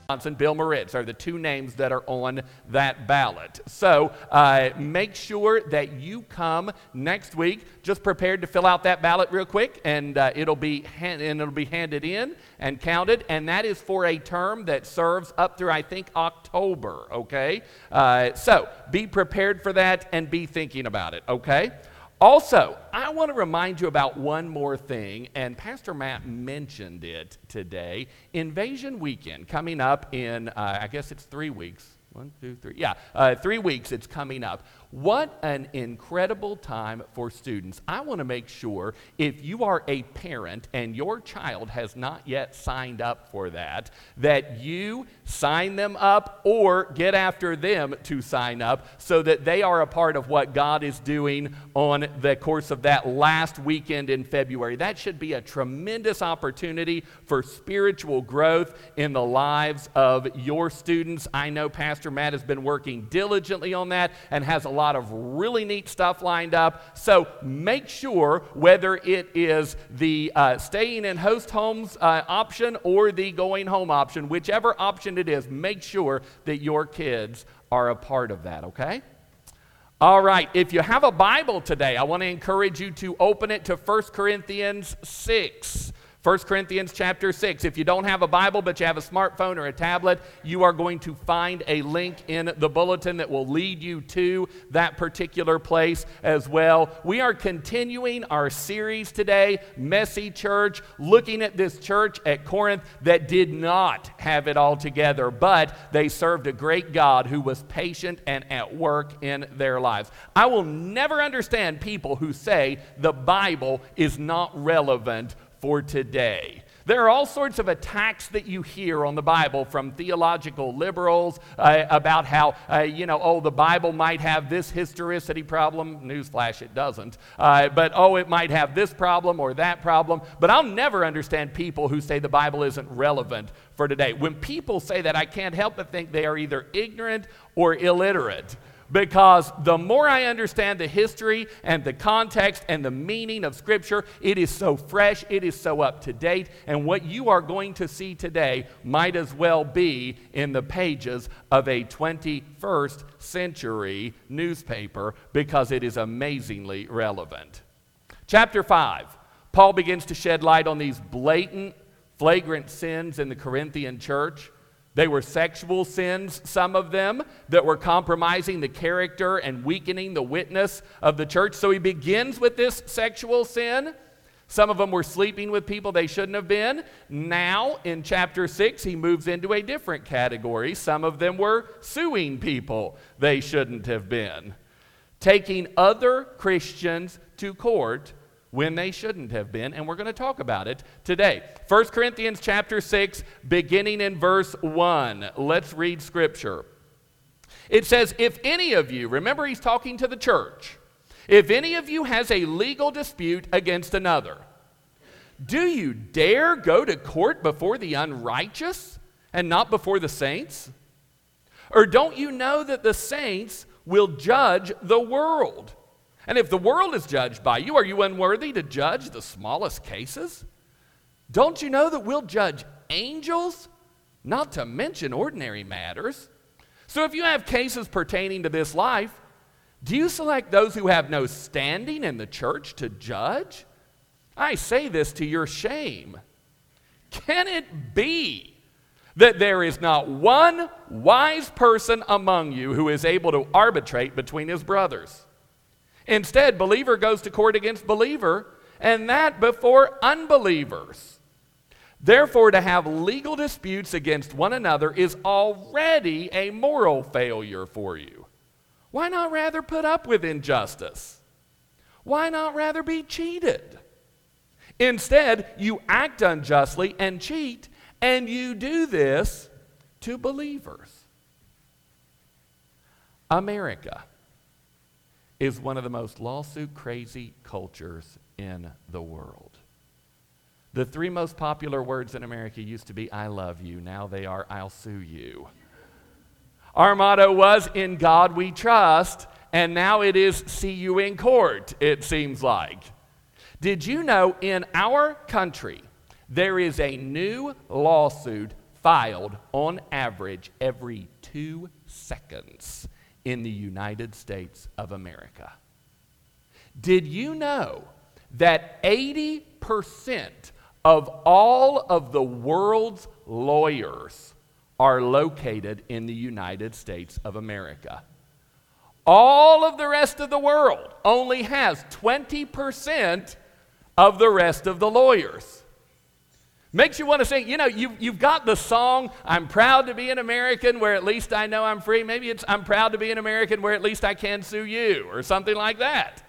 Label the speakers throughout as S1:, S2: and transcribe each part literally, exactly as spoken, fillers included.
S1: Johnson, Bill Moritz are the two names that are on that ballot. So uh, make sure that you come next week just prepared to fill out that ballot real quick, and uh, it'll be hand- and it'll be handed in and counted, and that is for a term that serves up through, I think, October, okay? Uh, so be prepared for that and be thinking about it, okay? Also, I want to remind you about one more thing, and Pastor Matt mentioned it today. Invasion Weekend coming up in, uh, I guess it's three weeks. One, two, three. Yeah, uh, three weeks it's coming up. What an incredible time for students. I want to make sure if you are a parent and your child has not yet signed up for that, that you sign them up or get after them to sign up so that they are a part of what God is doing on the course of that last weekend in February. That should be a tremendous opportunity for spiritual growth in the lives of your students. I know Pastor Matt has been working diligently on that and has a lot of really neat stuff lined up. So make sure, whether it is the uh, staying in host homes uh, option or the going home option, whichever option it is, make sure that your kids are a part of that, okay? All right, if you have a Bible today, I want to encourage you to open it to First Corinthians six. First Corinthians chapter six. If you don't have a Bible but you have a smartphone or a tablet, you are going to find a link in the bulletin that will lead you to that particular place as well. We are continuing our series today, Messy Church, looking at this church at Corinth that did not have it all together, but they served a great God who was patient and at work in their lives. I will never understand people who say the Bible is not relevant for today. There are all sorts of attacks that you hear on the Bible from theological liberals uh, about how, uh, you know, oh, the Bible might have this historicity problem. Newsflash, it doesn't. Uh, but, oh, it might have this problem or that problem. But I'll never understand people who say the Bible isn't relevant for today. When people say that, I can't help but think they are either ignorant or illiterate. Because the more I understand the history and the context and the meaning of Scripture, it is so fresh, it is so up to date, and what you are going to see today might as well be in the pages of a twenty-first century newspaper because it is amazingly relevant. Chapter five, Paul begins to shed light on these blatant, flagrant sins in the Corinthian church. They were sexual sins, some of them, that were compromising the character and weakening the witness of the church. So he begins with this sexual sin. Some of them were sleeping with people they shouldn't have been. Now, in chapter six, he moves into a different category. Some of them were suing people they shouldn't have been. Taking other Christians to court when they shouldn't have been, and we're going to talk about it today. First Corinthians chapter six, beginning in verse one. Let's read Scripture. It says, if any of you, remember he's talking to the church, if any of you has a legal dispute against another, do you dare go to court before the unrighteous and not before the saints? Or don't you know that the saints will judge the world? And if the world is judged by you, are you unworthy to judge the smallest cases? Don't you know that we'll judge angels, not to mention ordinary matters? So if you have cases pertaining to this life, do you select those who have no standing in the church to judge? I say this to your shame. Can it be that there is not one wise person among you who is able to arbitrate between his brothers? Instead, believer goes to court against believer, and that before unbelievers. Therefore, to have legal disputes against one another is already a moral failure for you. Why not rather put up with injustice? Why not rather be cheated? Instead, you act unjustly and cheat, and you do this to believers. America is one of the most lawsuit-crazy cultures in the world. The three most popular words in America used to be, I love you. Now they are, I'll sue you. Our motto was, in God we trust, and now it is, see you in court, it seems like. Did you know in our country there is a new lawsuit filed on average every two seconds in the United States of America. Did you know that eighty percent of all of the world's lawyers are located in the United States of America? All of the rest of the world only has twenty percent of the rest of the lawyers. Makes you want to sing, you know, you, you've got the song, I'm proud to be an American where at least I know I'm free. Maybe it's I'm proud to be an American where at least I can sue you, or something like that.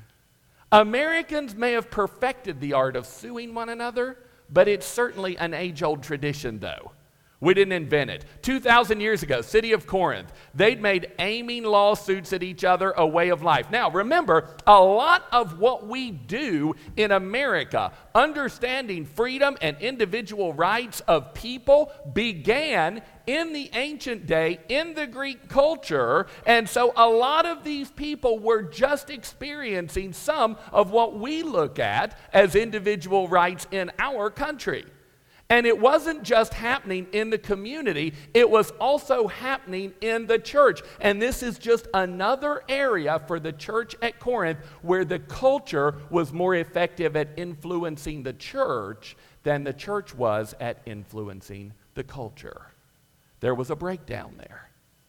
S1: Americans may have perfected the art of suing one another, but it's certainly an age-old tradition, though. We didn't invent it. two thousand years ago, city of Corinth, they'd made aiming lawsuits at each other a way of life. Now, remember, a lot of what we do in America, understanding freedom and individual rights of people, began in the ancient day in the Greek culture. And so a lot of these people were just experiencing some of what we look at as individual rights in our country. And it wasn't just happening in the community, it was also happening in the church. And this is just another area for the church at Corinth where the culture was more effective at influencing the church than the church was at influencing the culture. There was a breakdown there.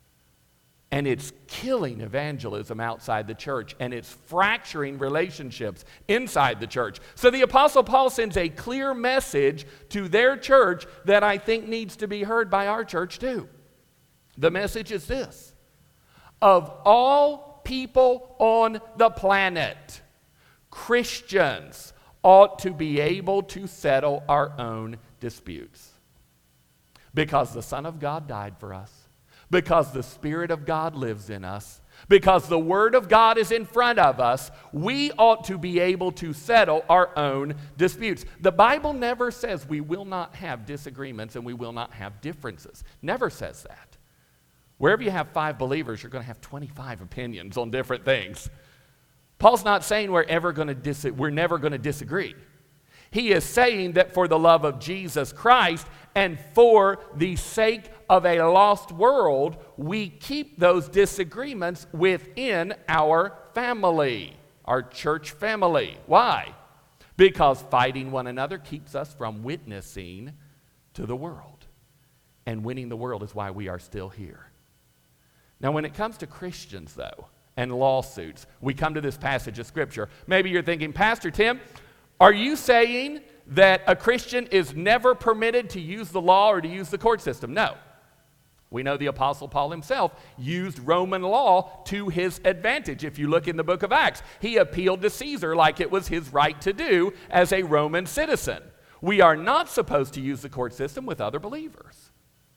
S1: And it's killing evangelism outside the church, and it's fracturing relationships inside the church. So the Apostle Paul sends a clear message to their church that I think needs to be heard by our church too. The message is this: of all people on the planet, Christians ought to be able to settle our own disputes. Because the Son of God died for us. Because the Spirit of God lives in us, because the Word of God is in front of us, we ought to be able to settle our own disputes. The Bible never says we will not have disagreements and we will not have differences. Never says that. Wherever you have five believers, you're going to have twenty-five opinions on different things. Paul's not saying we're ever going to dis- we're never going to disagree. He is saying that for the love of Jesus Christ and for the sake of a lost world, we keep those disagreements within our family, our church family. Why? Because fighting one another keeps us from witnessing to the world. And winning the world is why we are still here. Now, when it comes to Christians, though, and lawsuits, we come to this passage of Scripture. Maybe you're thinking, Pastor Tim, are you saying that a Christian is never permitted to use the law or to use the court system? No. We know the Apostle Paul himself used Roman law to his advantage. If you look in the book of Acts, he appealed to Caesar like it was his right to do as a Roman citizen. We are not supposed to use the court system with other believers.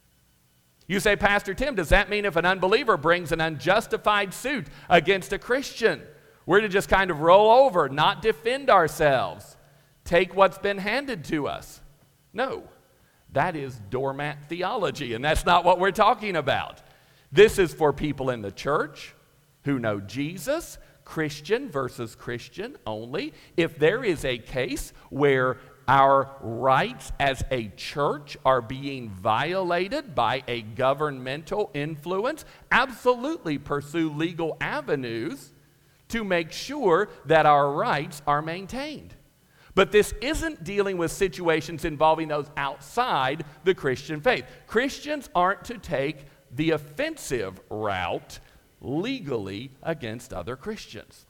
S1: You say, Pastor Tim, does that mean if an unbeliever brings an unjustified suit against a Christian, we're to just kind of roll over, not defend ourselves, take what's been handed to us? No. That is doormat theology, and that's not what we're talking about. This is for people in the church who know Jesus, Christian versus Christian only. If there is a case where our rights as a church are being violated by a governmental influence, absolutely pursue legal avenues to make sure that our rights are maintained. But this isn't dealing with situations involving those outside the Christian faith. Christians aren't to take the offensive route legally against other Christians.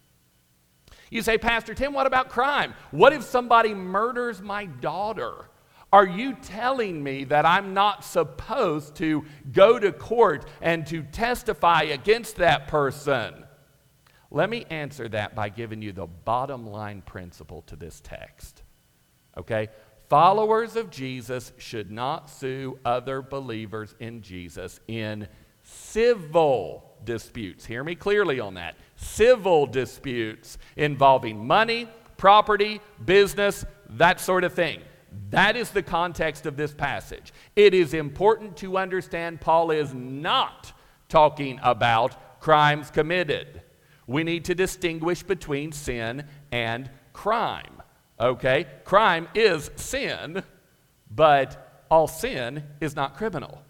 S1: You say, Pastor Tim, what about crime? What if somebody murders my daughter? Are you telling me that I'm not supposed to go to court and to testify against that person? Let me answer that by giving you the bottom line principle to this text. Okay? Followers of Jesus should not sue other believers in Jesus in civil disputes. Hear me clearly on that. Civil disputes involving money, property, business, that sort of thing. That is the context of this passage. It is important to understand Paul is not talking about crimes committed. We need to distinguish between sin and crime, okay? Crime is sin, but all sin is not criminal.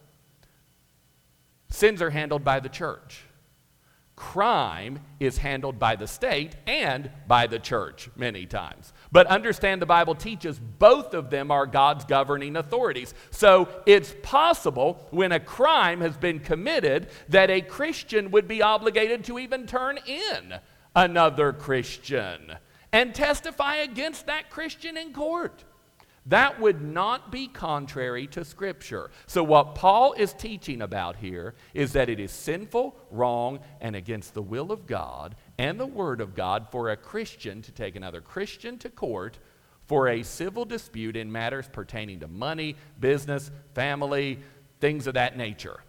S1: Sins are handled by the church. Crime is handled by the state and by the church many times. But understand the Bible teaches both of them are God's governing authorities. So it's possible when a crime has been committed that a Christian would be obligated to even turn in another Christian and testify against that Christian in court. That would not be contrary to Scripture. So what Paul is teaching about here is that it is sinful, wrong, and against the will of God and the Word of God for a Christian to take another Christian to court for a civil dispute in matters pertaining to money, business, family, things of that nature.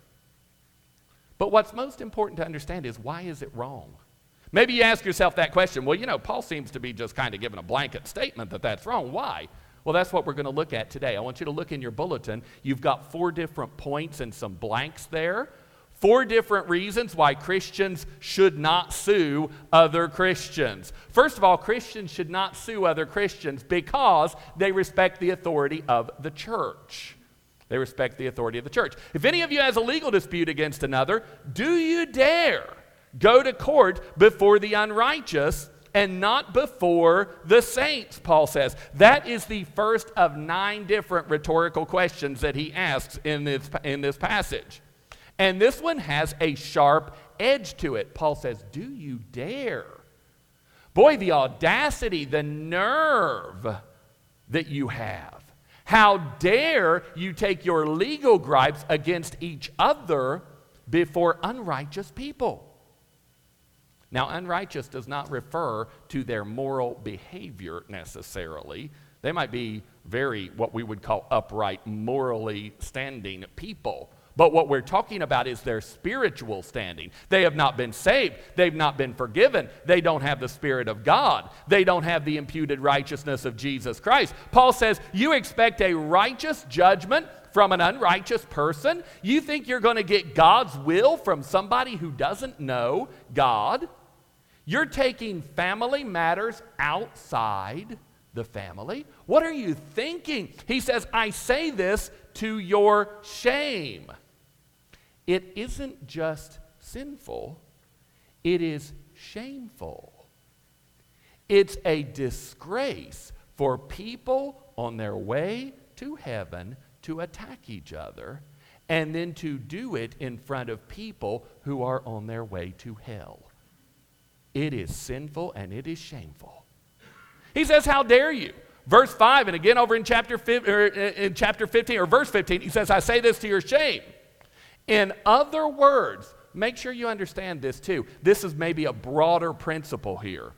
S1: But what's most important to understand is, why is it wrong? Maybe you ask yourself that question. Well, you know, Paul seems to be just kind of giving a blanket statement that that's wrong. Why? Well, that's what we're going to look at today. I want you to look in your bulletin. You've got four different points and some blanks there. Four different reasons why Christians should not sue other Christians. First of all, Christians should not sue other Christians because they respect the authority of the church. They respect the authority of the church. If any of you has a legal dispute against another, do you dare go to court before the unrighteous and not before the saints, Paul says. That is the first of nine different rhetorical questions that he asks in this, in this passage. And this one has a sharp edge to it. Paul says, do you dare? Boy, the audacity, the nerve that you have. How dare you take your legal gripes against each other before unrighteous people? Now, unrighteous does not refer to their moral behavior necessarily. They might be very, what we would call upright, morally standing people. But what we're talking about is their spiritual standing. They have not been saved. They've not been forgiven. They don't have the Spirit of God. They don't have the imputed righteousness of Jesus Christ. Paul says, you expect a righteous judgment from an unrighteous person? You think you're going to get God's will from somebody who doesn't know God? You're taking family matters outside the family. What are you thinking? He says, I say this to your shame. It isn't just sinful, it is shameful. It's a disgrace for people on their way to heaven to attack each other and then to do it in front of people who are on their way to hell. It is sinful and it is shameful. He says, how dare you? Verse five, and again over in chapter, or in chapter fifteen, or verse fifteen, he says, I say this to your shame. In other words, make sure you understand this too. This is maybe a broader principle here.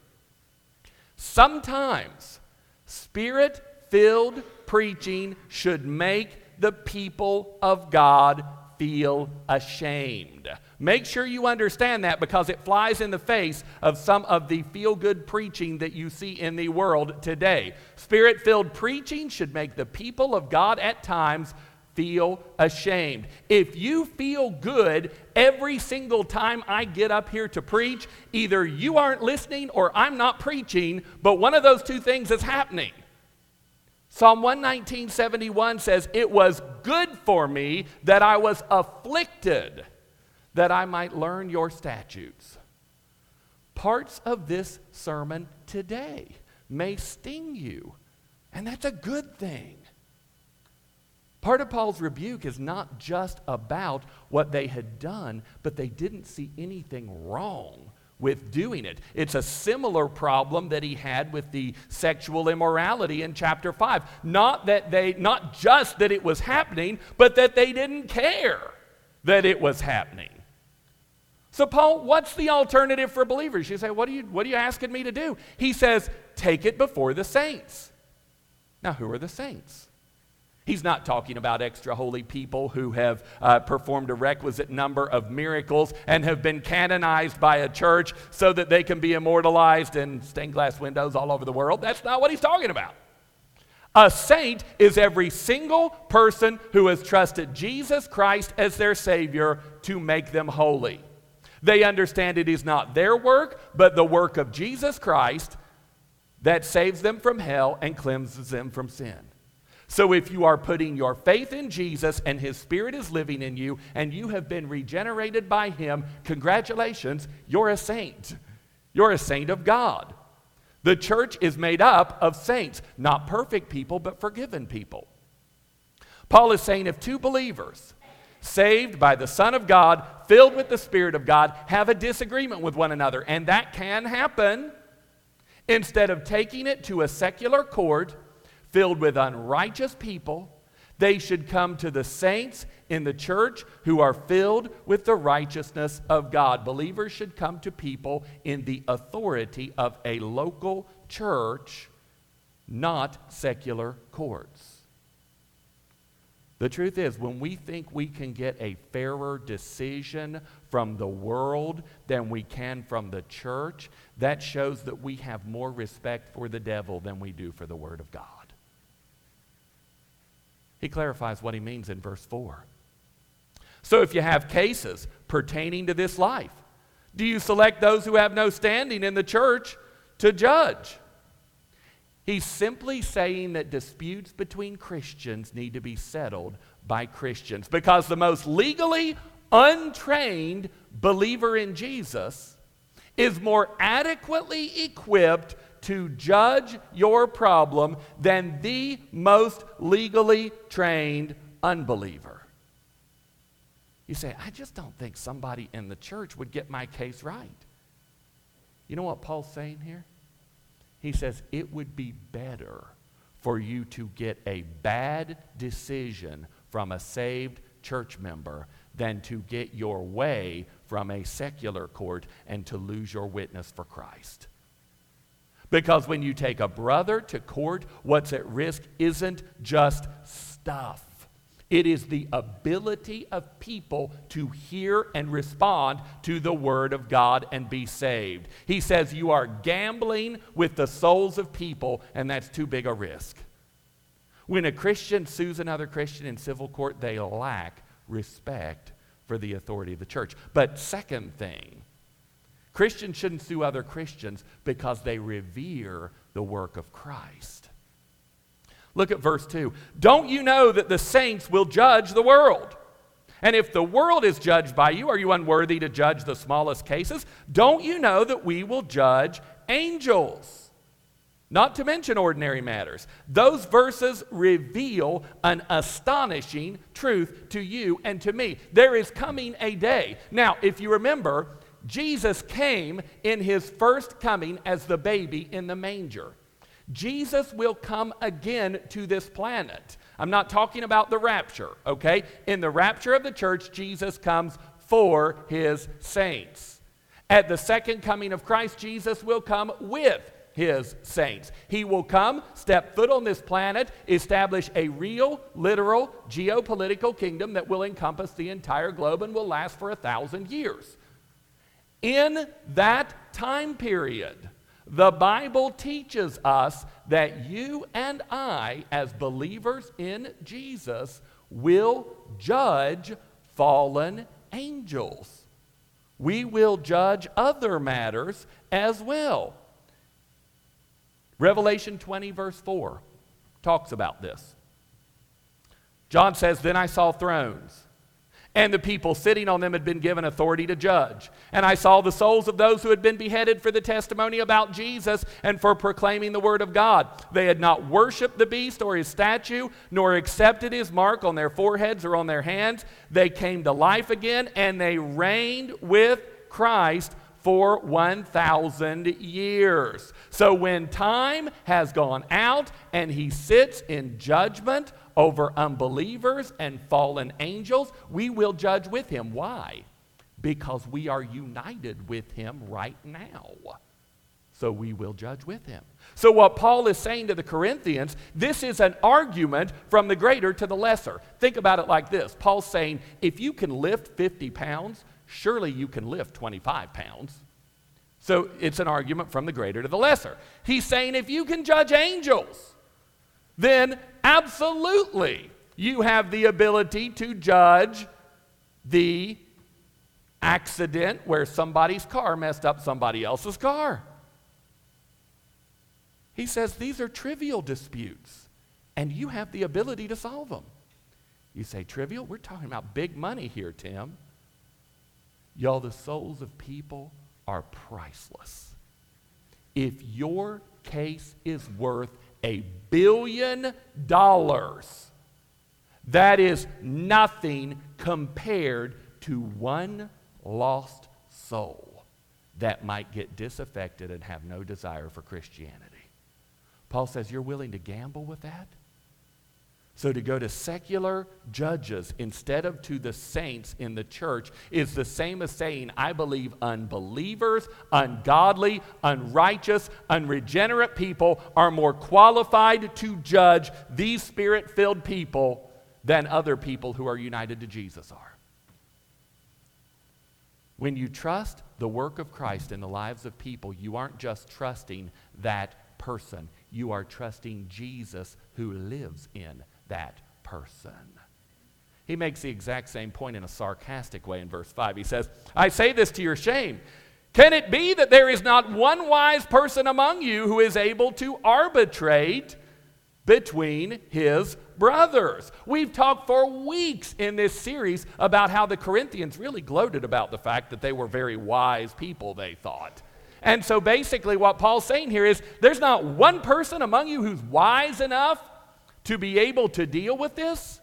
S1: Sometimes Spirit-filled preaching should make the people of God feel ashamed. Make sure you understand that, because it flies in the face of some of the feel-good preaching that you see in the world today. Spirit-filled preaching should make the people of God at times feel ashamed. If you feel good every single time I get up here to preach, either you aren't listening or I'm not preaching, but one of those two things is happening. Psalm one nineteen, seventy-one says, it was good for me that I was afflicted, that I might learn your statutes. Parts of this sermon today may sting you, and that's a good thing. Part of Paul's rebuke is not just about what they had done, but they didn't see anything wrong with doing it. It's a similar problem that he had with the sexual immorality in chapter five. Not that they, not just that it was happening, but that they didn't care that it was happening. So Paul, what's the alternative for believers? You say, what are you, what are you asking me to do? He says, take it before the saints. Now, who are the saints? He's not talking about extra holy people who have uh, performed a requisite number of miracles and have been canonized by a church so that they can be immortalized in stained glass windows all over the world. That's not what he's talking about. A saint is every single person who has trusted Jesus Christ as their Savior to make them holy. They understand it is not their work, but the work of Jesus Christ that saves them from hell and cleanses them from sin. So if you are putting your faith in Jesus and his Spirit is living in you and you have been regenerated by him, congratulations, you're a saint. You're a saint of God. The church is made up of saints, not perfect people, but forgiven people. Paul is saying if two believers, saved by the Son of God, filled with the Spirit of God, have a disagreement with one another, and that can happen, instead of taking it to a secular court filled with unrighteous people, they should come to the saints in the church who are filled with the righteousness of God. Believers should come to people in the authority of a local church, not secular courts. The truth is, when we think we can get a fairer decision from the world than we can from the church, that shows that we have more respect for the devil than we do for the Word of God. He clarifies what he means in verse four. So if you have cases pertaining to this life, do you select those who have no standing in the church to judge? He's simply saying that disputes between Christians need to be settled by Christians, because the most legally untrained believer in Jesus is more adequately equipped to judge your problem than the most legally trained unbeliever. You say, I just don't think somebody in the church would get my case right. You know what Paul's saying here? He says it would be better for you to get a bad decision from a saved church member than to get your way from a secular court and to lose your witness for Christ. Because when you take a brother to court, what's at risk isn't just stuff. It is the ability of people to hear and respond to the Word of God and be saved. He says you are gambling with the souls of people, and that's too big a risk. When a Christian sues another Christian in civil court, they lack respect for the authority of the church. But second thing, Christians shouldn't sue other Christians because they revere the work of Christ. Look at verse two. Don't you know that the saints will judge the world? And if the world is judged by you, are you unworthy to judge the smallest cases? Don't you know that we will judge angels? Not to mention ordinary matters. Those verses reveal an astonishing truth to you and to me. There is coming a day. Now, if you remember, Jesus came in his first coming as the baby in the manger. Jesus will come again to this planet. I'm not talking about the rapture, okay? In the rapture of the church, Jesus comes for his saints. At the second coming of Christ, Jesus will come with his saints. He will come, step foot on this planet, establish a real, literal, geopolitical kingdom that will encompass the entire globe and will last for a thousand years. In that time period, the Bible teaches us that you and I, as believers in Jesus, will judge fallen angels. We will judge other matters as well. Revelation twenty, verse four, talks about this. John says, Then I saw thrones, and the people sitting on them had been given authority to judge. And I saw the souls of those who had been beheaded for the testimony about Jesus and for proclaiming the word of God. They had not worshipped the beast or his statue, nor accepted his mark on their foreheads or on their hands. They came to life again, and they reigned with Christ for one thousand years. So when time has gone out and he sits in judgment over unbelievers and fallen angels, we will judge with him. Why? Because we are united with him right now. So we will judge with him. So what Paul is saying to the Corinthians, this is an argument from the greater to the lesser. Think about it like this. Paul's saying, if you can lift fifty pounds, surely you can lift twenty-five pounds. So it's an argument from the greater to the lesser. He's saying if you can judge angels, then absolutely you have the ability to judge the accident where somebody's car messed up somebody else's car. He says these are trivial disputes. And you have the ability to solve them. You say, trivial? We're talking about big money here, Tim. Y'all, the souls of people are priceless. If your case is worth a billion dollars, that is nothing compared to one lost soul that might get disaffected and have no desire for Christianity. Paul says, you're willing to gamble with that? So to go to secular judges instead of to the saints in the church is the same as saying, I believe unbelievers, ungodly, unrighteous, unregenerate people are more qualified to judge these spirit-filled people than other people who are united to Jesus are. When you trust the work of Christ in the lives of people, you aren't just trusting that person. You are trusting Jesus who lives in that person. He makes the exact same point in a sarcastic way in verse five. He says, I say this to your shame. Can it be that there is not one wise person among you who is able to arbitrate between his brothers? We've talked for weeks in this series about how the Corinthians really gloated about the fact that they were very wise people, they thought. And so basically what Paul's saying here is there's not one person among you who's wise enough to be able to deal with this.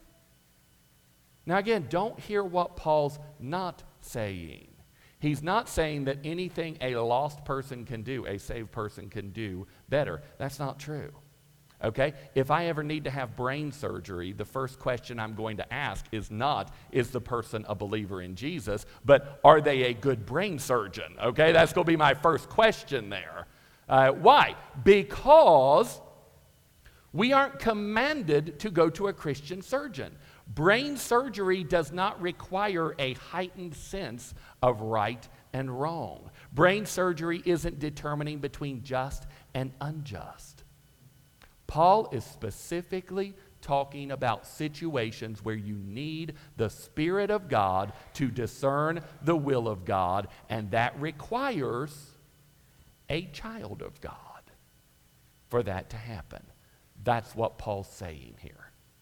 S1: Now again, don't hear what Paul's not saying. He's not saying that anything a lost person can do, a saved person can do better. That's not true. Okay? If I ever need to have brain surgery, the first question I'm going to ask is not, is the person a believer in Jesus, but are they a good brain surgeon? Okay? That's going to be my first question there. Uh, why? Because we aren't commanded to go to a Christian surgeon. Brain surgery does not require a heightened sense of right and wrong. Brain surgery isn't determining between just and unjust. Paul is specifically talking about situations where you need the Spirit of God to discern the will of God, and that requires a child of God for that to happen. That's what Paul's saying here.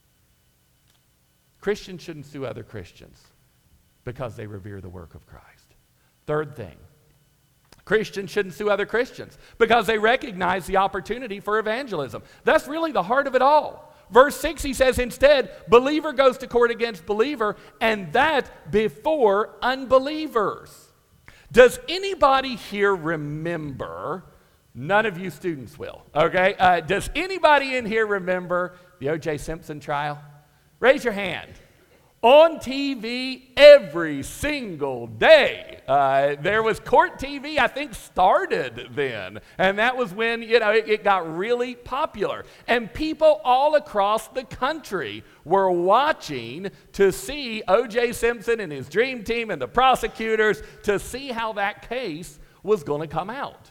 S1: Christians shouldn't sue other Christians because they revere the work of Christ. Third thing, Christians shouldn't sue other Christians because they recognize the opportunity for evangelism. That's really the heart of it all. Verse six, he says, instead, believer goes to court against believer, and that before unbelievers. Does anybody here remember? None of you students will, okay? Uh, does anybody in here remember the O J Simpson trial? Raise your hand. On T V every single day. Uh, there was court T V, I think, started then. And that was when, you know, it, it got really popular. And people all across the country were watching to see O J Simpson and his dream team and the prosecutors to see how that case was going to come out.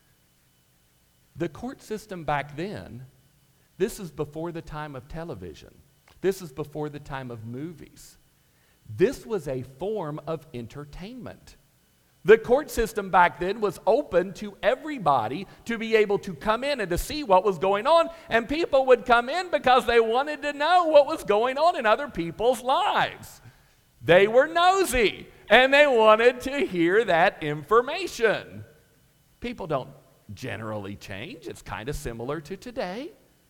S1: The court system back then, this is before the time of television. This is before the time of movies. This was a form of entertainment. The court system back then was open to everybody to be able to come in and to see what was going on, and people would come in because they wanted to know what was going on in other people's lives. They were nosy, and they wanted to hear that information. People don't generally change. It's kind of similar to today.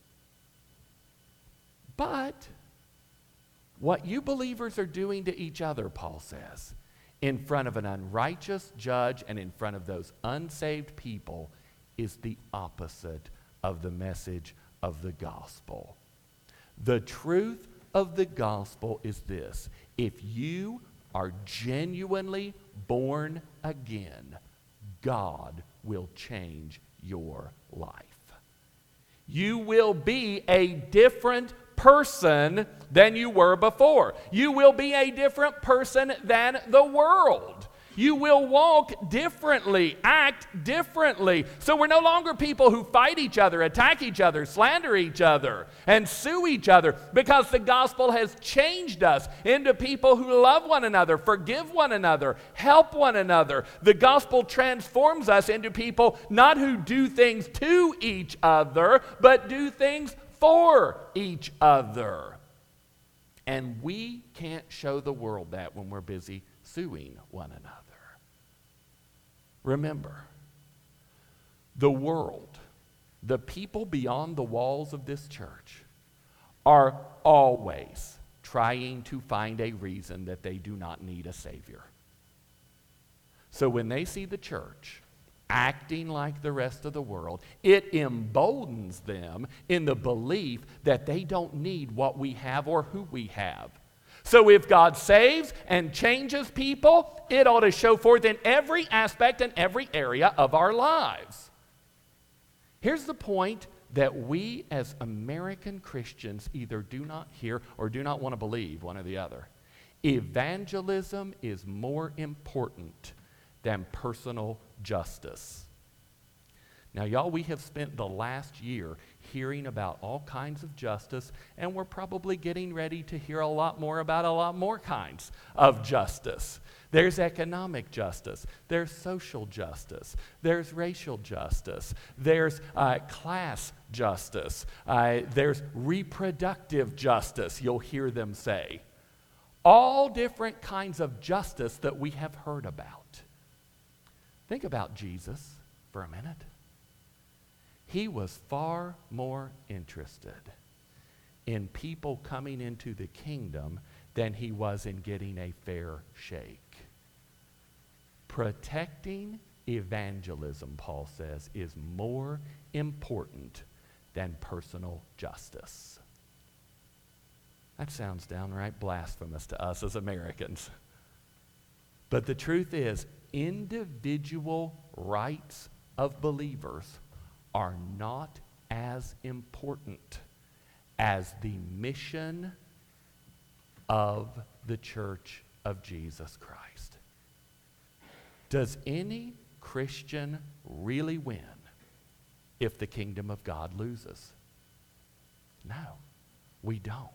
S1: But what you believers are doing to each other, Paul says, in front of an unrighteous judge and in front of those unsaved people is the opposite of the message of the gospel. The truth of the gospel is this: if you are genuinely born again, God will change your life. You will be a different person than you were before. You will be a different person than the world. You will walk differently, act differently. So we're no longer people who fight each other, attack each other, slander each other, and sue each other, because the gospel has changed us into people who love one another, forgive one another, help one another. The gospel transforms us into people not who do things to each other, but do things for each other. And we can't show the world that when we're busy suing one another. Remember, the world, the people beyond the walls of this church, are always trying to find a reason that they do not need a Savior. So when they see the church acting like the rest of the world, it emboldens them in the belief that they don't need what we have or who we have. So if God saves and changes people, it ought to show forth in every aspect and every area of our lives. Here's the point that we as American Christians either do not hear or do not want to believe, one or the other. Evangelism is more important than personal justice. Now, y'all, we have spent the last year hearing about all kinds of justice, and we're probably getting ready to hear a lot more about a lot more kinds of justice. There's economic justice, there's social justice, there's racial justice, there's uh, class justice, uh, there's reproductive justice, you'll hear them say. All different kinds of justice that we have heard about. Think about Jesus for a minute. He was far more interested in people coming into the kingdom than he was in getting a fair shake. Protecting evangelism, Paul says, is more important than personal justice. That sounds downright blasphemous to us as Americans. But the truth is, individual rights of believers are not as important as the mission of the Church of Jesus Christ. Does any Christian really win if the kingdom of God loses? No, we don't.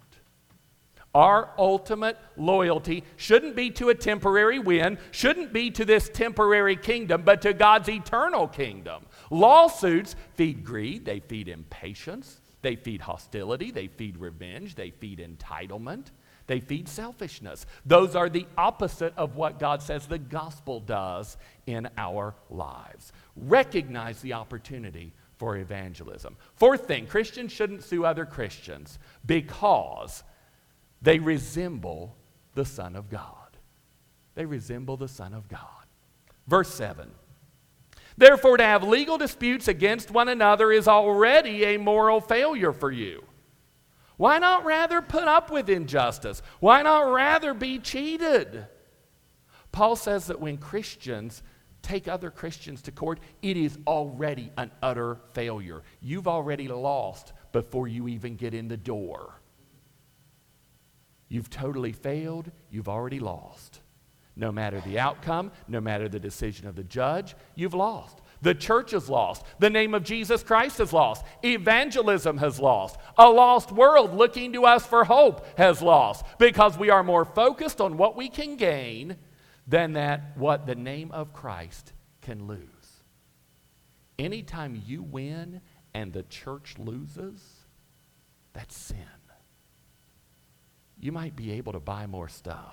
S1: Our ultimate loyalty shouldn't be to a temporary win, shouldn't be to this temporary kingdom, but to God's eternal kingdom. Lawsuits feed greed, they feed impatience, they feed hostility, they feed revenge, they feed entitlement, they feed selfishness. Those are the opposite of what God says the gospel does in our lives. Recognize the opportunity for evangelism. Fourth thing, Christians shouldn't sue other Christians because they resemble the Son of God. They resemble the Son of God. Verse seven. Therefore, to have legal disputes against one another is already a moral failure for you. Why not rather put up with injustice? Why not rather be cheated? Paul says that when Christians take other Christians to court, it is already an utter failure. You've already lost before you even get in the door. You've totally failed. You've already lost. No matter the outcome, no matter the decision of the judge, you've lost. The church is lost. The name of Jesus Christ is lost. Evangelism has lost. A lost world looking to us for hope has lost because we are more focused on what we can gain than that what the name of Christ can lose. Anytime you win and the church loses, that's sin. You might be able to buy more stuff,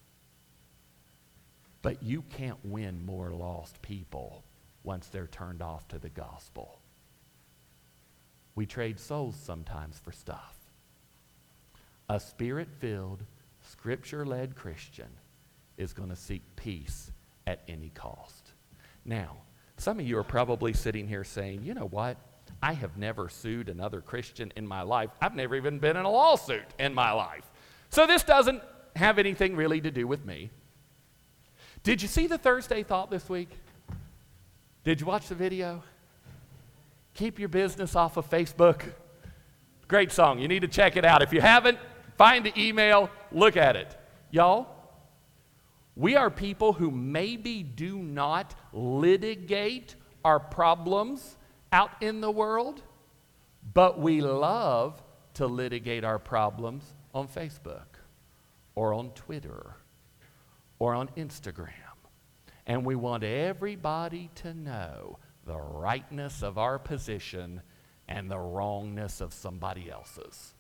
S1: but you can't win more lost people once they're turned off to the gospel. We trade souls sometimes for stuff. A spirit-filled, scripture-led Christian is going to seek peace at any cost. Now, some of you are probably sitting here saying, you know what? I have never sued another Christian in my life. I've never even been in a lawsuit in my life. So this doesn't have anything really to do with me. Did you see the Thursday Thought this week? Did you watch the video? Keep your business off of Facebook. Great song. You need to check it out. If you haven't, find the email, look at it. Y'all, we are people who maybe do not litigate our problems out in the world, but we love to litigate our problems on Facebook or on Twitter or on Instagram. And we want everybody to know the rightness of our position and the wrongness of somebody else's.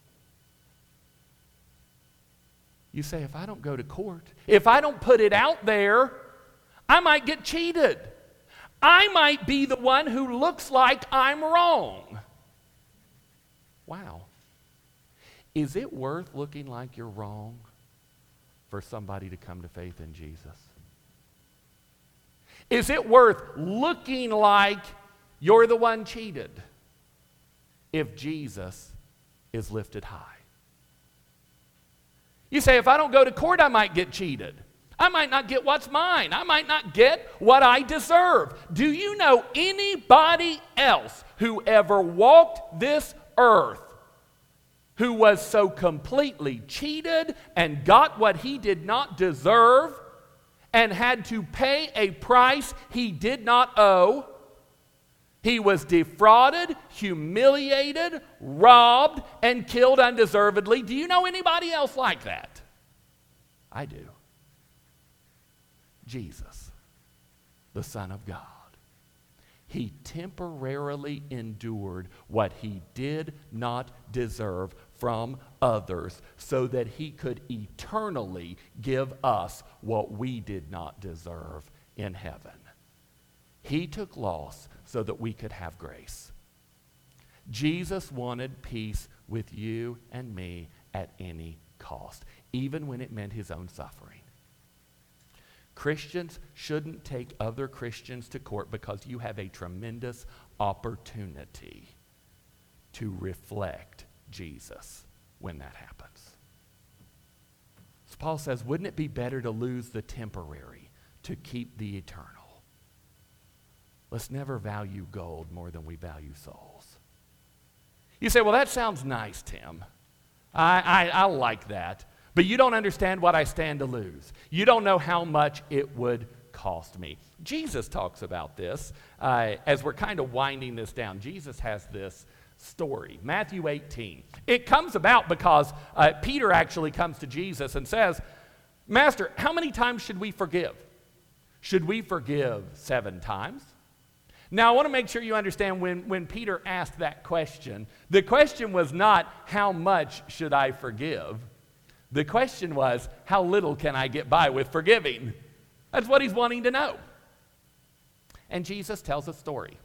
S1: You say, if I don't go to court, if I don't put it out there, I might get cheated. I might be the one who looks like I'm wrong. Wow. Is it worth looking like you're wrong for somebody to come to faith in Jesus? Is it worth looking like you're the one cheated if Jesus is lifted high? You say, if I don't go to court, I might get cheated. I might not get what's mine. I might not get what I deserve. Do you know anybody else who ever walked this earth who was so completely cheated and got what he did not deserve and had to pay a price he did not owe? He was defrauded, humiliated, robbed, and killed undeservedly. Do you know anybody else like that? I do. Jesus, the Son of God. He temporarily endured what he did not deserve from others so that he could eternally give us what we did not deserve in heaven. He took loss so that we could have grace. Jesus wanted peace with you and me at any cost, even when it meant his own suffering. Christians shouldn't take other Christians to court because you have a tremendous opportunity to reflect Jesus when that happens. So Paul says, wouldn't it be better to lose the temporary to keep the eternal? Let's never value gold more than we value souls. You say, well, that sounds nice, Tim. I, I, I like that. But you don't understand what I stand to lose. You don't know how much it would cost me. Jesus talks about this uh, as we're kind of winding this down. Jesus has this story, Matthew eighteen. It comes about because uh, Peter actually comes to Jesus and says, Master, how many times should we forgive? Should we forgive seven times? Now, I want to make sure you understand when, when Peter asked that question, the question was not, how much should I forgive? The question was, how little can I get by with forgiving? That's what he's wanting to know. And Jesus tells a story.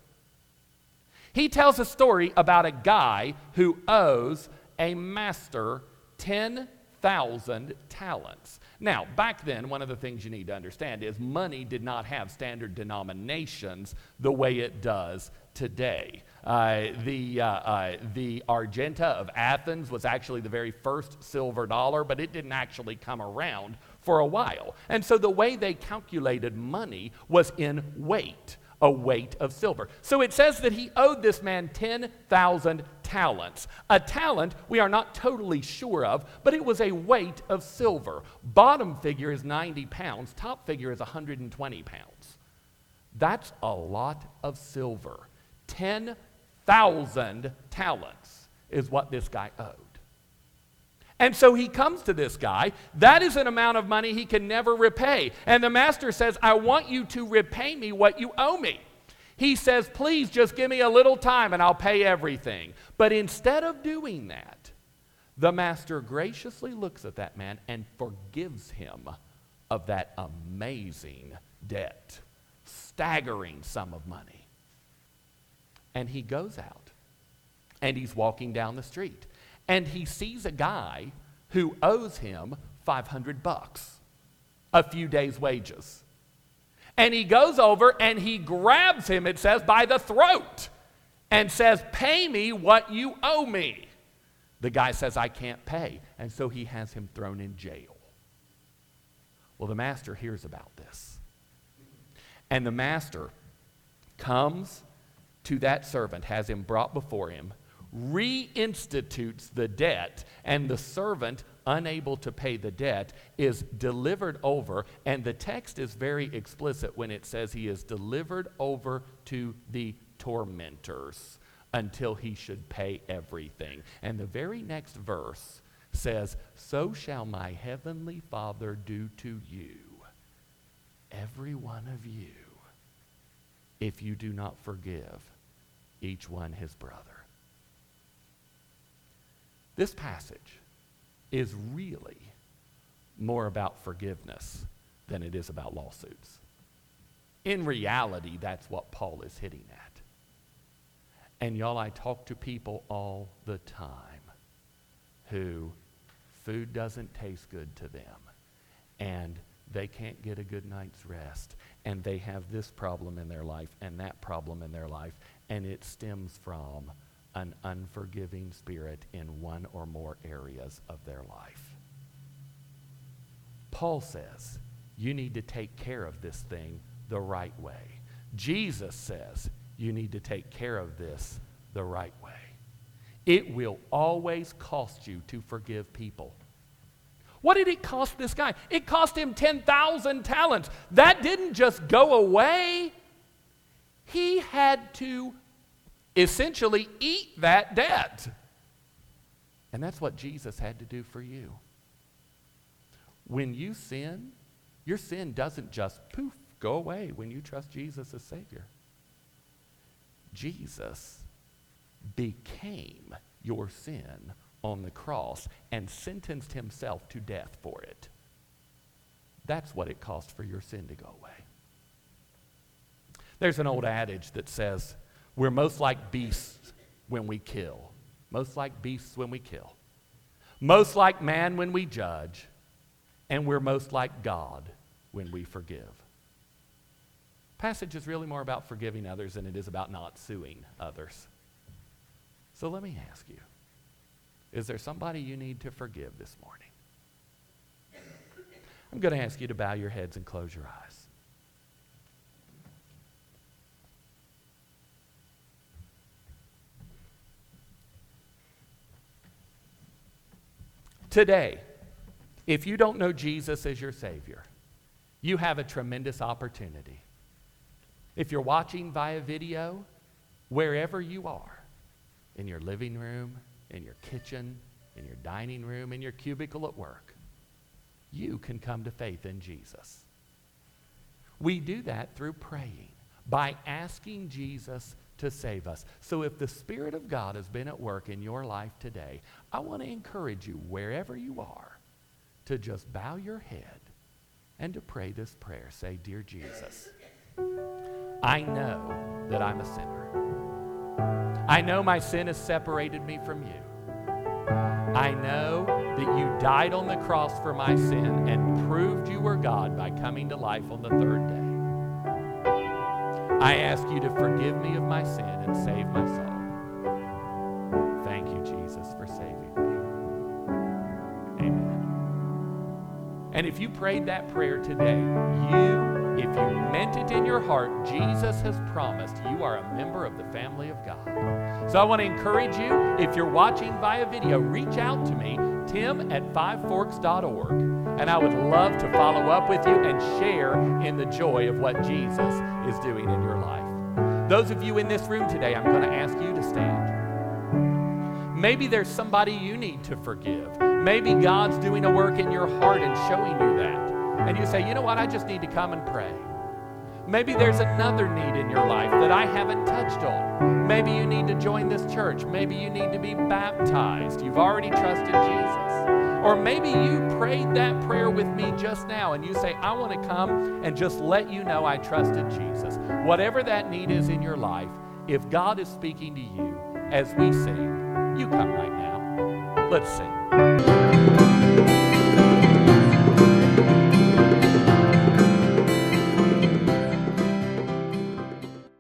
S1: He tells a story about a guy who owes a master ten thousand talents. Now, back then, one of the things you need to understand is money did not have standard denominations the way it does today. Uh, the, uh, uh, the Argenta of Athens was actually the very first silver dollar, but it didn't actually come around for a while. And so the way they calculated money was in weight, a weight of silver. So it says that he owed this man ten thousand talents. A talent we are not totally sure of, but it was a weight of silver. Bottom figure is ninety pounds, top figure is one hundred twenty pounds. That's a lot of silver. ten thousand talents is what this guy owed. And so he comes to this guy. That is an amount of money he can never repay. And the master says, I want you to repay me what you owe me. He says, please just give me a little time and I'll pay everything. But instead of doing that, the master graciously looks at that man and forgives him of that amazing debt, staggering sum of money. And he goes out and he's walking down the street. And he sees a guy who owes him five hundred bucks, a few days' wages. And he goes over and he grabs him, it says, by the throat and says, pay me what you owe me. The guy says, I can't pay. And so he has him thrown in jail. Well, the master hears about this. And the master comes to that servant, has him brought before him, reinstitutes the debt, and the servant, unable to pay the debt, is delivered over. And the text is very explicit when it says he is delivered over to the tormentors until he should pay everything. And the very next verse says, so shall my heavenly Father do to you, every one of you, if you do not forgive each one his brother. This passage is really more about forgiveness than it is about lawsuits. In reality, that's what Paul is hitting at. And y'all, I talk to people all the time who food doesn't taste good to them, and they can't get a good night's rest, and they have this problem in their life and that problem in their life, and it stems from an unforgiving spirit in one or more areas of their life. Paul says, you need to take care of this thing the right way. Jesus says, you need to take care of this the right way. It will always cost you to forgive people. What did it cost this guy? It cost him ten thousand talents. That didn't just go away. He had to essentially eat that debt. And that's what Jesus had to do for you. When you sin, your sin doesn't just poof, go away when you trust Jesus as Savior. Jesus became your sin on the cross and sentenced himself to death for it. That's what it cost for your sin to go away. There's an old adage that says, we're most like beasts when we kill. Most like beasts when we kill. Most like man when we judge. And we're most like God when we forgive. Passage is really more about forgiving others than it is about not suing others. So let me ask you, is there somebody you need to forgive this morning? I'm going to ask you to bow your heads and close your eyes. Today, if you don't know Jesus as your Savior, you have a tremendous opportunity. If you're watching via video, wherever you are, in your living room, in your kitchen, in your dining room, in your cubicle at work, you can come to faith in Jesus. We do that through praying, by asking Jesus to save us. So if the Spirit of God has been at work in your life today, I want to encourage you, wherever you are, to just bow your head and to pray this prayer. Say, Dear Jesus, I know that I'm a sinner. I know my sin has separated me from you. I know that you died on the cross for my sin and proved you were God by coming to life on the third day. I ask you to forgive me of my sin and save my soul. Thank you, Jesus, for saving me. Amen. And if you prayed that prayer today, you, if you meant it in your heart, Jesus has promised you are a member of the family of God. So I want to encourage you, if you're watching via video, reach out to me, Tim at five forks dot org. And I would love to follow up with you and share in the joy of what Jesus is doing in your life. Those of you in this room today, I'm going to ask you to stand. Maybe there's somebody you need to forgive. Maybe God's doing a work in your heart and showing you that. And you say, you know what, I just need to come and pray. Maybe there's another need in your life that I haven't touched on. Maybe you need to join this church. Maybe you need to be baptized. You've already trusted Jesus. Or maybe you prayed that prayer with me just now and you say, I want to come and just let you know I trusted Jesus. Whatever that need is in your life, if God is speaking to you as we sing, you come right now. Let's sing.